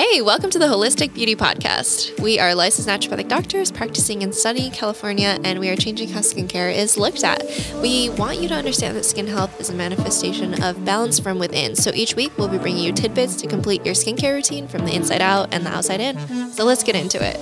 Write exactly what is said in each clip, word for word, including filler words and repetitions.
Hey, welcome to the Holistic Beauty Podcast. We are licensed naturopathic doctors practicing in sunny California, and we are changing how skincare is looked at. We want you to understand that skin health is a manifestation of balance from within. So each week, we'll be bringing you tidbits to complete your skincare routine from the inside out and the outside in. So let's get into it.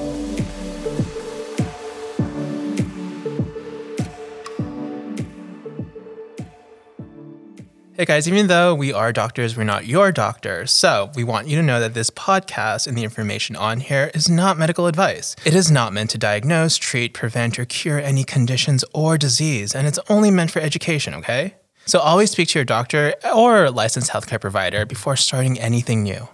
Hey guys, even though we are doctors, we're not your doctor. So we want you to know that this podcast and the information on here is not medical advice. It is not meant to diagnose, treat, prevent, or cure any conditions or disease, and it's only meant for education, okay? So always speak to your doctor or licensed healthcare provider before starting anything new.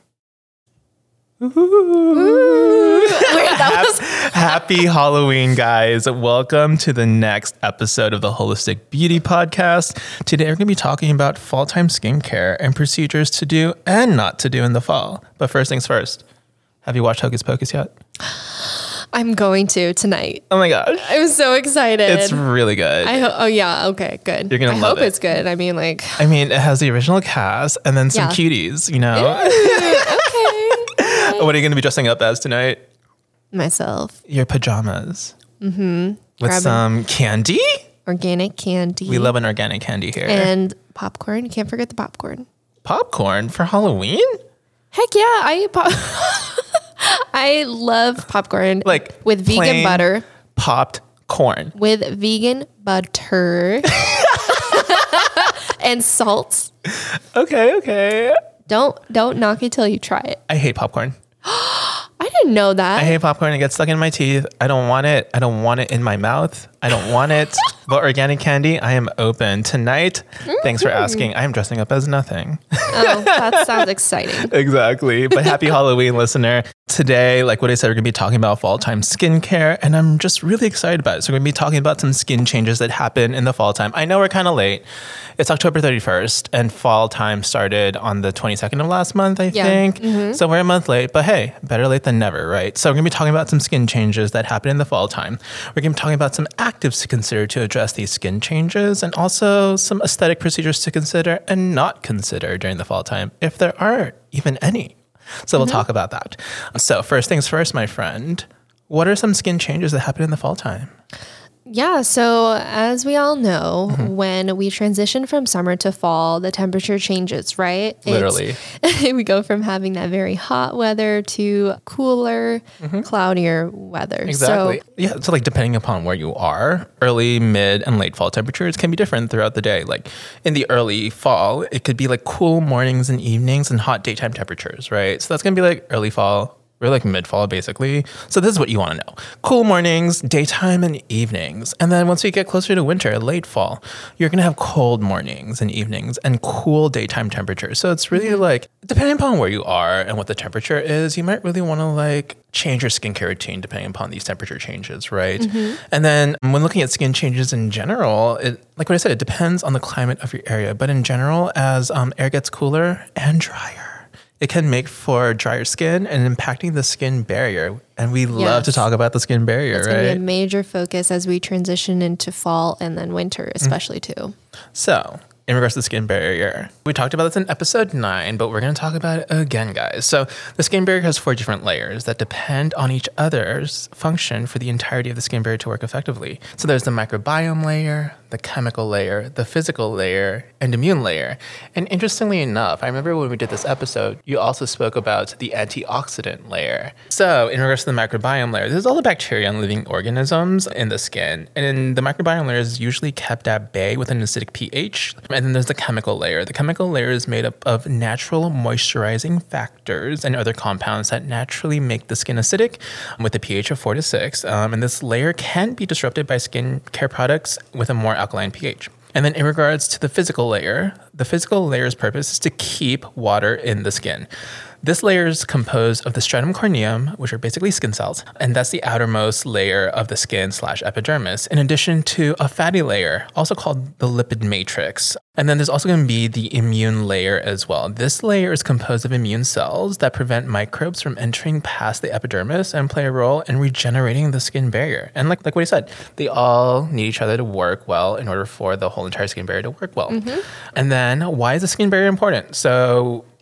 Ooh. Wait, that was- Happy Halloween, guys. Welcome to the next episode of the Holistic Beauty Podcast. Today, we're going to be talking about fall-time skincare and procedures to do and not to do in the fall. But first things first, have you watched Hocus Pocus yet? I'm going to tonight. Oh my gosh. I'm so excited. It's really good. I ho- oh, yeah. Okay, good. You're going to I love hope it. it's good. I mean, like... I mean, it has the original cast and then some Yeah. cuties, you know? Okay. What are you going to be dressing up as tonight? Myself. Your pajamas. Mm-hmm. With Grabbing some candy? organic candy. We love an organic candy here. And popcorn. You can't forget the popcorn. Popcorn for Halloween? Heck yeah. I eat pop- I love popcorn. Like with vegan plain butter. Popped corn. With vegan butter. And salt. Okay, okay. Don't don't knock it till you try it. I hate popcorn. I didn't know that. I hate popcorn. It gets stuck in my teeth. I don't want it. I don't want it in my mouth. I don't want it. But organic candy, I am open. Tonight, thanks for asking. I am dressing up as nothing. Oh, that sounds exciting. Exactly. But happy Halloween, listener. Today, like what I said, we're going to be talking about fall time skincare, and I'm just really excited about it. So we're going to be talking about some skin changes that happen in the fall time. I know we're kind of late. It's October thirty-first, and fall time started on the twenty-second of last month, I Yeah. think. Mm-hmm. So we're a month late, but hey, better late than never, right? So we're going to be talking about some skin changes that happen in the fall time. We're going to be talking about some actives to consider to address these skin changes, and also some aesthetic procedures to consider and not consider during the fall time, if there are even any. So we'll talk about that. So first things first, my friend, what are some skin changes that happen in the fall time? Yeah, so as we all know, Mm-hmm. when we transition from summer to fall, the temperature changes, right? It's- Literally. we go from having that very hot weather to cooler, cloudier weather. Mm-hmm. Exactly. So, Yeah. So like depending upon where you are, early, mid, and late fall temperatures can be different throughout the day. Like in the early fall, it could be like cool mornings and evenings and hot daytime temperatures, right? So that's going to be like early fall. We're like mid-fall, basically. So this is what you want to know. Cool mornings, daytime, and evenings. And then once we get closer to winter, late fall, you're going to have cold mornings and evenings and cool daytime temperatures. So it's really like, depending upon where you are and what the temperature is, you might really want to like change your skincare routine depending upon these temperature changes, right? And then when looking at skin changes in general, it, like what I said, it depends on the climate of your area. But in general, as um, air gets cooler and drier, it can make for drier skin and impacting the skin barrier. And we love Yes. to talk about the skin barrier, it's going to be a right? major focus as we transition into fall and then winter, especially too. So, in regards to the skin barrier, we talked about this in episode nine, but we're going to talk about it again, guys. So, the skin barrier has four different layers that depend on each other's function for the entirety of the skin barrier to work effectively. So, there's the microbiome layer, the chemical layer, the physical layer, and immune layer. And interestingly enough, I remember when we did this episode, you also spoke about the antioxidant layer. So, in regards to the microbiome layer, there's all the bacteria and living organisms in the skin. And the microbiome layer is usually kept at bay with an acidic pH. And then there's the chemical layer. The chemical layer is made up of natural moisturizing factors and other compounds that naturally make the skin acidic with a pH of four to six. Um, and this layer can be disrupted by skin care products with a more alkaline pH. And then in regards to the physical layer, the physical layer's purpose is to keep water in the skin. This layer is composed of the stratum corneum, which are basically skin cells, and that's the outermost layer of the skin slash epidermis, in addition to a fatty layer, also called the lipid matrix. And then there's also going to be the immune layer as well. This layer is composed of immune cells that prevent microbes from entering past the epidermis and play a role in regenerating the skin barrier. And like, like what I said, they all need each other to work well in order for the whole entire skin barrier to work well. Mm-hmm. And then why is the skin barrier important? So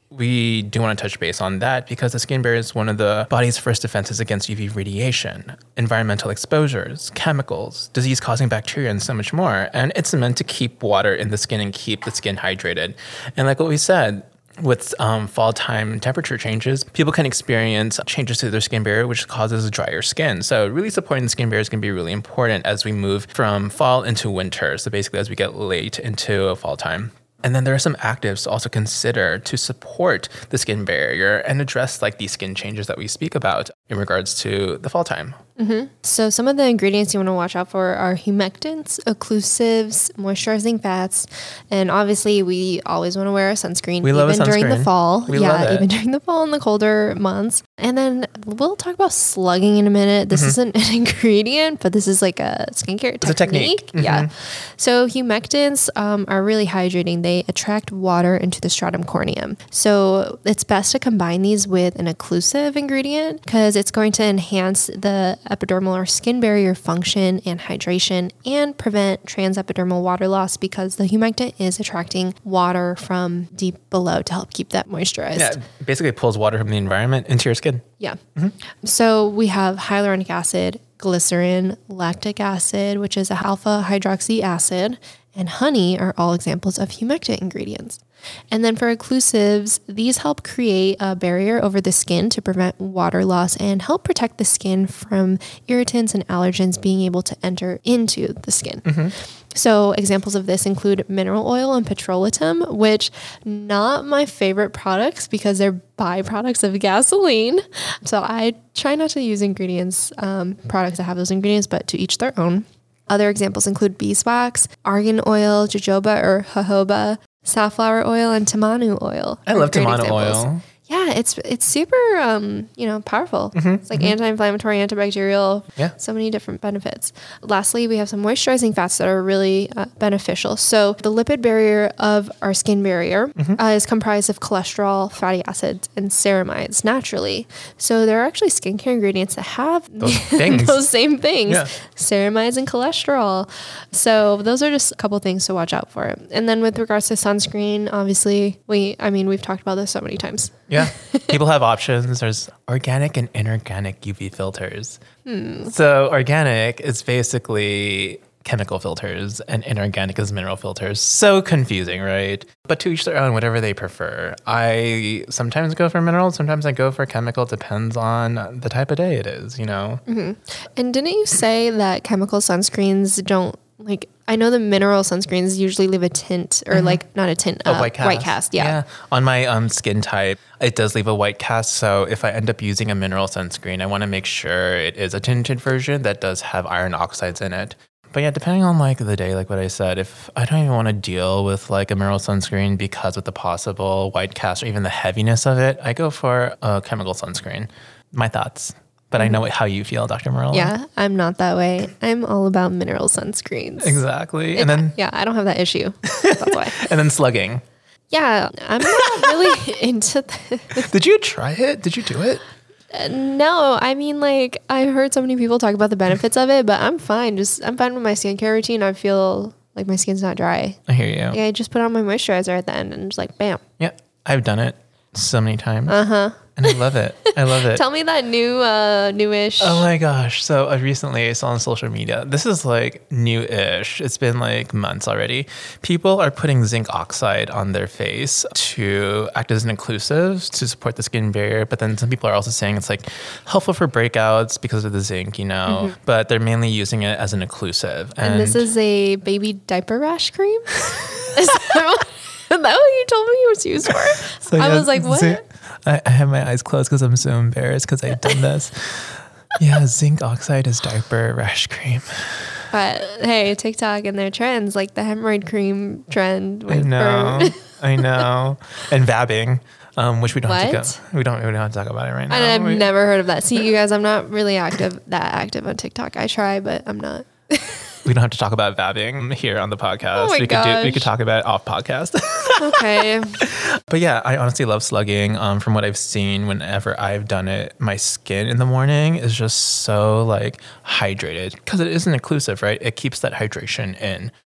we do want to touch base on that because the skin barrier is one of the body's first defenses against U V radiation, environmental exposures, chemicals, disease-causing bacteria, and so much more. And it's meant to keep water in the skin and keep the skin hydrated. And like what we said, with um, fall time temperature changes, people can experience changes to their skin barrier, which causes drier skin. So really supporting the skin barrier is going to be really important as we move from fall into winter. So basically as we get late into fall time. And then there are some actives to also consider to support the skin barrier and address like these skin changes that we speak about in regards to the fall time. Mm-hmm. So some of the ingredients you want to watch out for are humectants, occlusives, moisturizing fats, and obviously we always want to wear a sunscreen, we even love a sunscreen. during the fall. We yeah, love it. even during the fall and the colder months. And then we'll talk about slugging in a minute. This mm-hmm. isn't an ingredient, but this is like a skincare it's technique. A technique. Mm-hmm. Yeah. So humectants um, are really hydrating. They attract water into the stratum corneum. So it's best to combine these with an occlusive ingredient because it's going to enhance the epidermal or skin barrier function and hydration and prevent transepidermal water loss because the humectant is attracting water from deep below to help keep that moisturized. Yeah, basically it pulls water from the environment into your skin. Yeah. Mm-hmm. So we have hyaluronic acid, glycerin, lactic acid, which is a alpha hydroxy acid, and honey are all examples of humectant ingredients. And then for occlusives, these help create a barrier over the skin to prevent water loss and help protect the skin from irritants and allergens being able to enter into the skin. Mm-hmm. So examples of this include mineral oil and petrolatum, which not my favorite products because they're byproducts of gasoline. So I try not to use ingredients, um, products that have those ingredients, but to each their own. Other examples include beeswax, argan oil, jojoba or jojoba, safflower oil, and tamanu oil. I love tamanu oil. Yeah, it's it's super, um, you know, powerful. Mm-hmm, it's like mm-hmm. anti-inflammatory, antibacterial, yeah. So many different benefits. Lastly, we have some moisturizing fats that are really uh, beneficial. So the lipid barrier of our skin barrier mm-hmm. uh, is comprised of cholesterol, fatty acids, and ceramides naturally. So there are actually skincare ingredients that have those, things. those same things, yeah. ceramides and cholesterol. So those are just a couple things to watch out for. And then with regards to sunscreen, obviously, we, I mean, we've talked about this so many times. Yeah. People have options. There's organic and inorganic U V filters. Hmm. So organic is basically chemical filters and inorganic is mineral filters. So confusing, right? But to each their own, whatever they prefer. I sometimes go for mineral, sometimes I go for chemical. Depends on the type of day it is, you know? Mm-hmm. And didn't you say that chemical sunscreens don't, like, I know the mineral sunscreens usually leave a tint or mm-hmm. like not a tint, a uh, white cast. white cast. Yeah. yeah. On my um, skin type, it does leave a white cast. So if I end up using a mineral sunscreen, I want to make sure it is a tinted version that does have iron oxides in it. But yeah, depending on like the day, like what I said, if I don't even want to deal with like a mineral sunscreen because of the possible white cast or even the heaviness of it, I go for a chemical sunscreen. My thoughts. But I know how you feel, Doctor Marilla. Yeah, I'm not that way. I'm all about mineral sunscreens. Exactly. It, and then yeah, I don't have that issue. That's why. And then slugging. Yeah, I'm not really into this. Did you try it? Did you do it? Uh, no, I mean, like, I've heard so many people talk about the benefits of it, but I'm fine. Just I'm fine with my skincare routine. I feel like my skin's not dry. I hear you. Yeah, I just put on my moisturizer at the end and just like, bam. Yeah, I've done it so many times. Uh-huh. And I love it. I love it. Tell me that new, uh, newish. Oh my gosh. So I recently saw on social media, this is like new-ish. It's been like months already. People are putting zinc oxide on their face to act as an occlusive to support the skin barrier. But then some people are also saying it's like helpful for breakouts because of the zinc, you know, mm-hmm. but they're mainly using it as an occlusive. And, and this is a baby diaper rash cream? Is that Is that what you told me it was used for? So I yeah, was like, what? Zinc, I, I have my eyes closed because I'm so embarrassed because I've done this. Yeah, zinc oxide is diaper rash cream. But hey, TikTok and their trends, like the hemorrhoid cream trend. I know, I know. And vabbing, um, which we don't what? have to go. We don't, we don't have to talk about it right now. And I've we, never heard of that. See, you guys, I'm not really active, that active on TikTok. I try, but I'm not. We don't have to talk about vabbing here on the podcast. Oh my we gosh. could do we could talk about it off podcast. Okay. But yeah, I honestly love slugging. Um, from what I've seen, whenever I've done it, my skin in the morning is just so like hydrated because it isn't occlusive, right? It keeps that hydration in.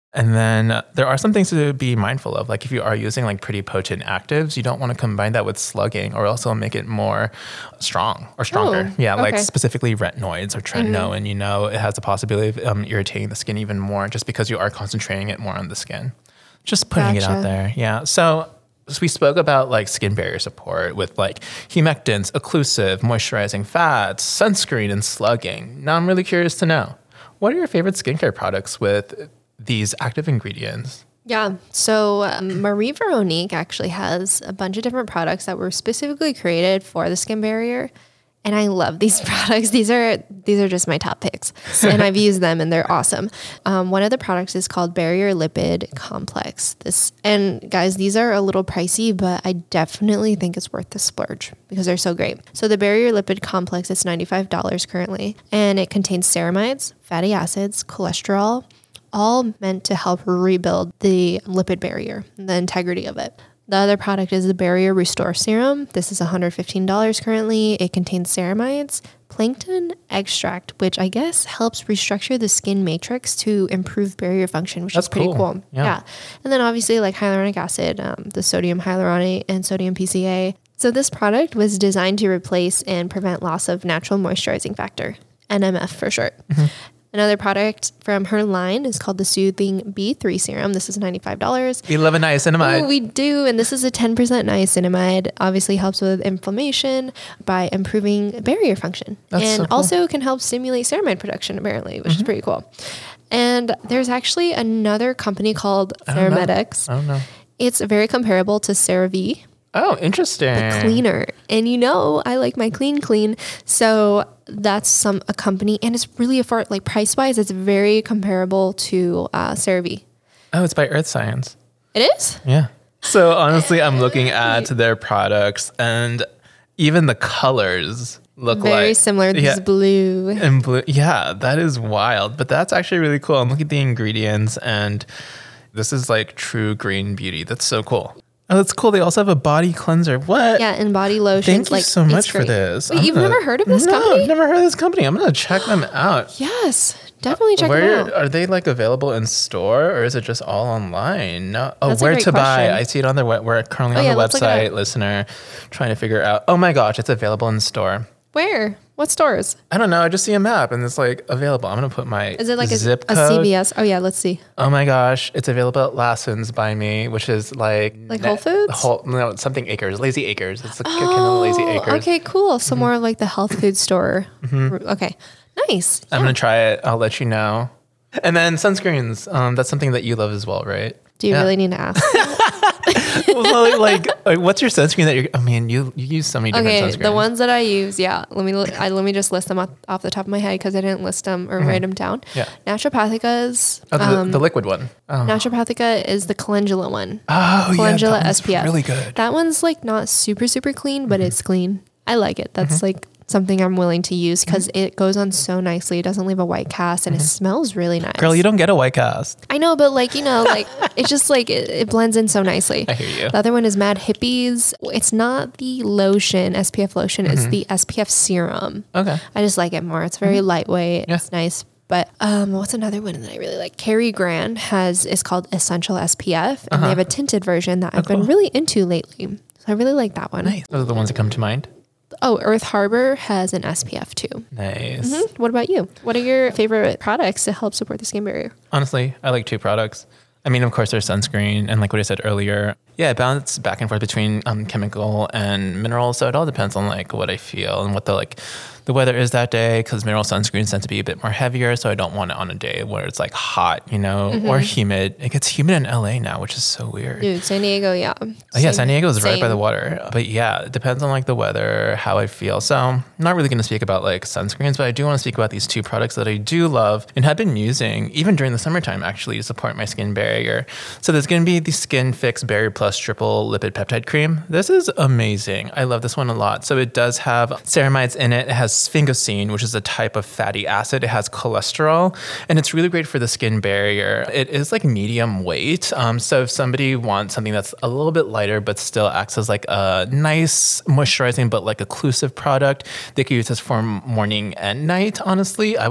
And then uh, there are some things to be mindful of. Like if you are using like pretty potent actives, you don't want to combine that with slugging or else it'll make it more strong or stronger. Oh, yeah, like okay. specifically retinoids or tretinoin, you know, it has the possibility of um, irritating the skin even more just because you are concentrating it more on the skin. Just putting it out Gotcha. there. Yeah. So, so we spoke about like skin barrier support with like humectants, occlusive, moisturizing fats, sunscreen, and slugging. Now I'm really curious to know, what are your favorite skincare products with these active ingredients? Yeah. So um, Marie Veronique actually has a bunch of different products that were specifically created for the skin barrier. And I love these products. These are these are just my top picks. So- and I've used them and they're awesome. Um, one of the products is called Barrier Lipid Complex. This and guys, these are a little pricey, but I definitely think it's worth the splurge because they're so great. So the Barrier Lipid Complex is ninety-five dollars currently, and it contains ceramides, fatty acids, cholesterol, all meant to help rebuild the lipid barrier, the integrity of it. The other product is the Barrier Restore Serum. This is one hundred fifteen dollars currently. It contains ceramides, plankton extract, which I guess helps restructure the skin matrix to improve barrier function, which That's is pretty cool. cool. Yeah. Yeah. And then obviously like hyaluronic acid, um, the sodium hyaluronate and sodium P C A. So this product was designed to replace and prevent loss of natural moisturizing factor, N M F for short. Mm-hmm. Another product from her line is called the Soothing B three Serum. This is ninety-five dollars. We love a niacinamide. Oh, we do. And this is a ten percent niacinamide. Obviously helps with inflammation by improving barrier function. That's and so cool. also can help stimulate ceramide production, apparently, which is pretty cool. And there's actually another company called don't know. Ceramedics. I don't know. It's very comparable to CeraVe, Oh, interesting. cleaner. And you know, I like my clean, clean. So that's some a company, and it's really affordable. Like price wise, it's very comparable to uh, CeraVe. Oh, it's by Earth Science. It is? Yeah. So honestly, I'm looking at their products and even the colors look Very like similar. This yeah, is blue. and blue. Yeah, that is wild. But that's actually really cool. I'm looking at the ingredients and this is like true green beauty. That's so cool. Oh, that's cool. They also have a body cleanser. What? Yeah, and body lotion. Thank you like, so it's much for great. this. Wait, I'm you've gonna- never heard of this no, company? I've never heard of this company. I'm gonna check them out. Yes, definitely check Where them out. are they like available in store or is it just all online? No. Oh, That's a where great to buy? question. I see it on their web. We're currently Oh, on yeah, the let's look it website, up. listener, trying to figure out. Oh my gosh, it's available in store. Where? What stores? I don't know. I just see a map and it's like available. I'm gonna put my Is it like a, zip a code. C V S? Oh yeah, let's see. Oh my gosh, it's available at Lassen's by me, which is like Like Whole Foods? Whole, no, something Acres, Lazy Acres. It's like kind of Lazy Acres. Oh, okay, cool. So more of like the health food store. Okay, nice. I'm Yeah. gonna try it. I'll let you know. And then sunscreens. Um, that's something that you love as well, right? Do you Yeah. really need to ask? Well, like, like, what's your sunscreen that you're? I mean, you you use so many different Okay, sunscreens. the ones that I use, yeah. Let me li- I, let me just list them off, off the top of my head because I didn't list them or write them down. Yeah. Naturopathica's. Oh, the, um, the liquid one. Oh, Naturopathica is the calendula one. oh yeah, Calendula that one's S P F. really good. That one's like not super super clean, but it's clean. I like it. That's like something I'm willing to use because it goes on so nicely. It doesn't leave a white cast and it smells really nice. Girl, you don't get a white cast. I know, but like, you know, like it's just like it, it blends in so nicely. I hear you. The other one is Mad Hippies. It's not the lotion, S P F lotion, it's the S P F serum. Okay. I just like it more. It's very lightweight. Yeah. It's nice. But um, what's another one that I really like? Cary Grant has is called Essential S P F, and they have a tinted version that I've been really into lately. So I really like that one. Nice. Those are the ones that come to mind. Oh, Earth Harbor has an S P F too. Nice. What about you? What are your favorite products to help support the skin barrier? Honestly, I like two products. I mean, of course, there's sunscreen, and like what I said earlier, yeah, it bounces back and forth between um, chemical and mineral. So it all depends on like what I feel and what the like the weather is that day. Because mineral sunscreens tend to be a bit more heavier, so I don't want it on a day where it's like hot, you know, or humid. It gets humid in L A now, which is so weird. Dude, San Diego, yeah. Oh, yeah, San Diego is right by Same. the water. But yeah, it depends on like the weather, how I feel. So I'm not really going to speak about like sunscreens, but I do want to speak about these two products that I do love and have been using even during the summertime actually to support my skin barrier. So there's going to be the Skin Fix Barrier Plus Triple Lipid Peptide Cream. This is amazing. I love this one a lot. So it does have ceramides in it. It has sphingosine, which is a type of fatty acid. It has cholesterol, and it's really great for the skin barrier. It is like medium weight. Um, so if somebody wants something that's a little bit lighter, but still acts as like a nice moisturizing, but like occlusive product, they could use this for morning and night. Honestly, I would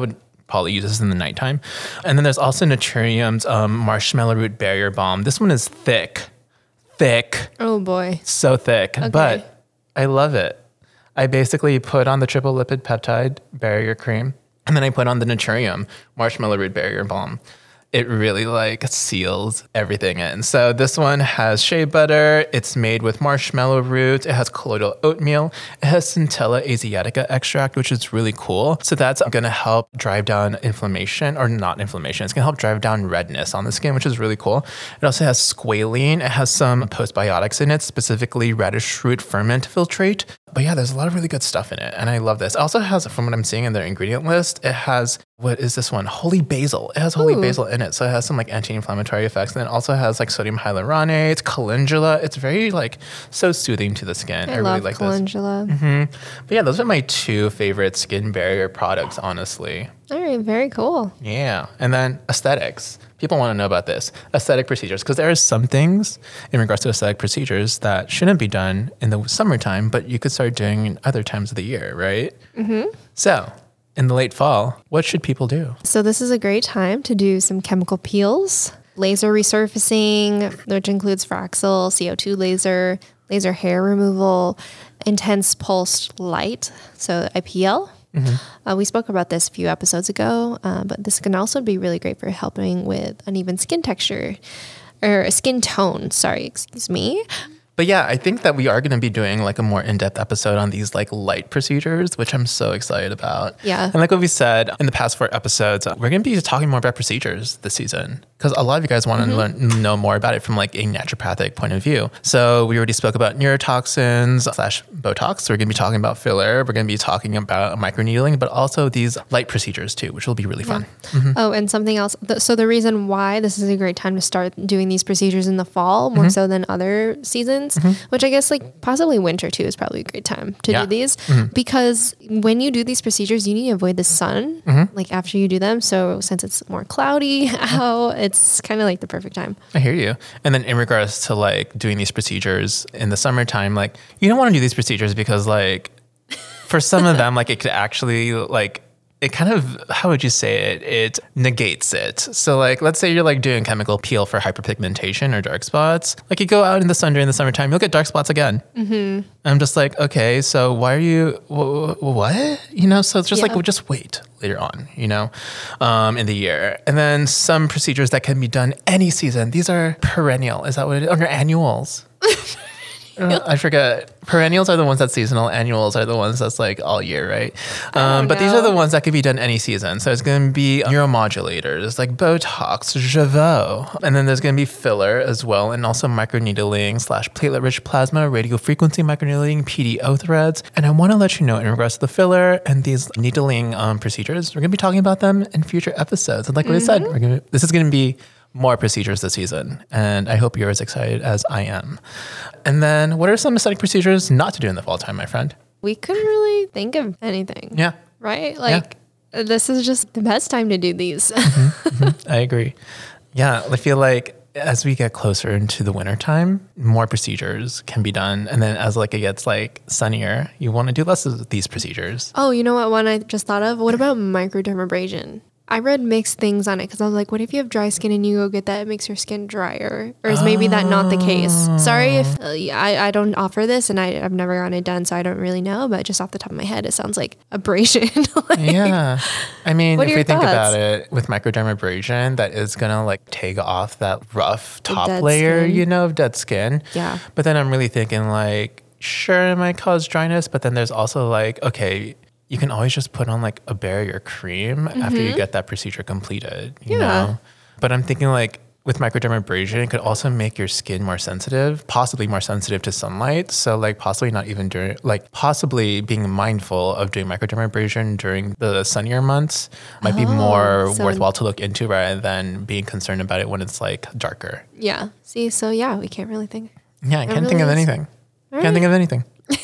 Polly uses in the nighttime. And then there's also Naturium's um, Marshmallow Root Barrier Balm. This one is thick, thick. Oh boy. So thick, Okay. but I love it. I basically put on the triple lipid peptide barrier cream, and then I put on the Naturium Marshmallow Root Barrier Balm. It really like seals everything in. So this one has shea butter. It's made with marshmallow root. It has colloidal oatmeal. It has Centella asiatica extract, which is really cool. So that's going to help drive down inflammation, or not inflammation. It's going to help drive down redness on the skin, which is really cool. It also has squalene. It has some postbiotics in it, specifically radish root ferment filtrate. But yeah, there's a lot of really good stuff in it. And I love this. It also has, from what I'm seeing in their ingredient list, it has, what is this one? Holy basil. It has holy Ooh. basil in it. So it has some like anti-inflammatory effects. And then it also has like sodium hyaluronate, calendula. It's very like so soothing to the skin. I, I, really love like calendula. this. Mm-hmm. But yeah, those are my two favorite skin barrier products, honestly. All right, very cool. Yeah. And then aesthetics. People want to know about this. Aesthetic procedures. Because there are some things in regards to aesthetic procedures that shouldn't be done in the summertime, but you could start doing in other times of the year, right? Mm-hmm. So in the late fall, what should people do? So this is a great time to do some chemical peels, laser resurfacing, which includes Fraxel, C O two laser, laser hair removal, intense pulsed light, so I P L. Mm-hmm. Uh, we spoke about this a few episodes ago, uh, but this can also be really great for helping with uneven skin texture or skin tone. Sorry, excuse me. But yeah, I think that we are going to be doing like a more in-depth episode on these like light procedures, which I'm so excited about. Yeah. And like what we said in the past four episodes, we're going to be talking more about procedures this season because a lot of you guys want to mm-hmm. learn, know more about it from like a naturopathic point of view. So we already spoke about neurotoxins slash Botox. So we're going to be talking about filler. We're going to be talking about microneedling, but also these light procedures too, which will be really fun. Yeah. Mm-hmm. Oh, and something else. So the reason why this is a great time to start doing these procedures in the fall, more mm-hmm. so than other seasons, Mm-hmm. which I guess like possibly winter too is probably a great time to yeah. do these mm-hmm. because when you do these procedures, you need to avoid the sun mm-hmm. like after you do them. So since it's more cloudy out, it's kind of like the perfect time. I hear you. And then in regards to like doing these procedures in the summertime, like you don't want to do these procedures because like for some of them, like it could actually like it kind of, how would you say it? It negates it. So like, let's say you're like doing chemical peel for hyperpigmentation or dark spots. Like you go out in the sun during the summertime, you'll get dark spots again. Mm-hmm. I'm just like, okay, so why are you, wh- what? You know, so it's just yeah. like, we'll just wait later on, you know, um, in the year. And then some procedures that can be done any season. These are perennial. Is that what it is? Or annuals. Uh, I forget. Perennials are the ones that's seasonal. Annuals are the ones that's like all year, right? Um, but know. These are the ones that could be done any season. So it's going to be neuromodulators like Botox, Jeuveau. And then there's going to be filler as well. And also microneedling slash platelet-rich plasma, radio frequency microneedling, P D O threads. And I want to let you know in regards to the filler and these needling um, procedures, we're going to be talking about them in future episodes. And like mm-hmm. what I said, we're gonna, this is going to be more procedures this season. And I hope you're as excited as I am. And then what are some aesthetic procedures not to do in the fall time, my friend? We couldn't really think of anything. Yeah. Right? Like yeah. this is just the best time to do these. mm-hmm, mm-hmm. I agree. Yeah. I feel like as we get closer into the winter time, more procedures can be done. And then as like it gets like sunnier, you want to do less of these procedures. Oh, you know what one I just thought of? What about microdermabrasion? I read mixed things on it because I was like, what if you have dry skin and you go get that, it makes your skin drier? Or is maybe oh. that not the case? Sorry if uh, I, I don't offer this and I, I've never gotten it done, so I don't really know. But just off the top of my head, it sounds like abrasion. like, yeah. I mean, if we thoughts? think about it with microdermabrasion, that is going to like take off that rough top layer, skin. you know, of dead skin. Yeah. But then I'm really thinking like, sure, it might cause dryness. But then there's also like, okay, you can always just put on like a barrier cream mm-hmm. after you get that procedure completed, you yeah. know? But I'm thinking like with microdermabrasion, it could also make your skin more sensitive, possibly more sensitive to sunlight. So like possibly not even during, like possibly being mindful of doing microdermabrasion during the sunnier months might oh, be more so worthwhile to look into rather than being concerned about it when it's like darker. Yeah. See, so yeah, we can't really think. Yeah, I can't really think of anything. All can't right. think of anything.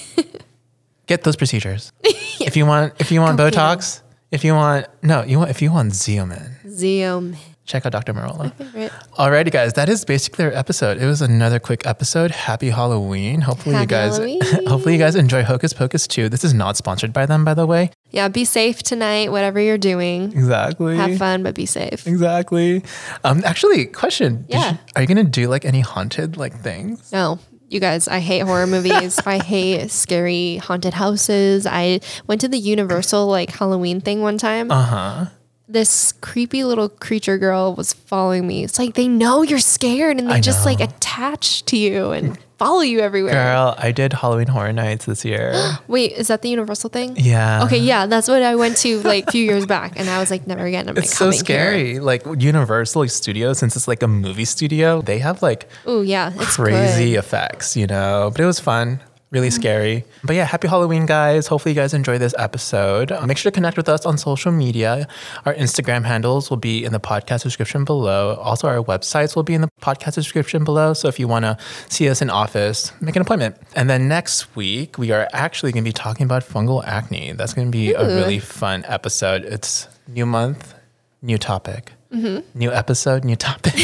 Get those procedures. If you want, if you want Go Botox, if you want, no, you want, if you want Xeomin. Xeomin. check out Doctor Marola. Favorite. Alrighty, guys, that is basically our episode. It was another quick episode. Happy Halloween. Hopefully Happy you guys Halloween. hopefully you guys enjoy Hocus Pocus two. This is not sponsored by them, by the way. Yeah, be safe tonight, whatever you're doing. Exactly. Have fun, but be safe. Exactly. Um actually, question. Did Yeah. you- are you gonna do like any haunted like things? No, you guys, I hate horror movies. I hate scary haunted houses. I went to the Universal like Halloween thing one time. Uh-huh. This creepy little creature girl was following me. It's like they know you're scared and they I just like know. attach to you and follow you everywhere. Girl, I did Halloween Horror Nights this year. Wait, is that the Universal thing? Yeah. Okay, yeah, that's what I went to like a few years back, and I was like, never again. I'm It's like, so coming scary. Like Universal Studios, since it's like a movie studio, they have like Oh yeah, it's crazy good. effects, you know. But it was fun, really scary. But yeah, happy Halloween, guys. Hopefully you guys enjoy this episode. Uh, make sure to connect with us on social media. Our Instagram handles will be in the podcast description below. Also, our websites will be in the podcast description below. So if you want to see us in office, make an appointment. And then next week, we are actually going to be talking about fungal acne. That's going to be a Ooh. really fun episode. It's new month, new topic. New episode, new topic.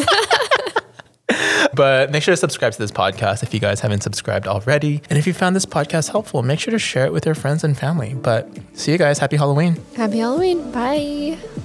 But make sure to subscribe to this podcast if you guys haven't subscribed already. And if you found this podcast helpful, make sure to share it with your friends and family. But see you guys. Happy Halloween. Happy Halloween. Bye.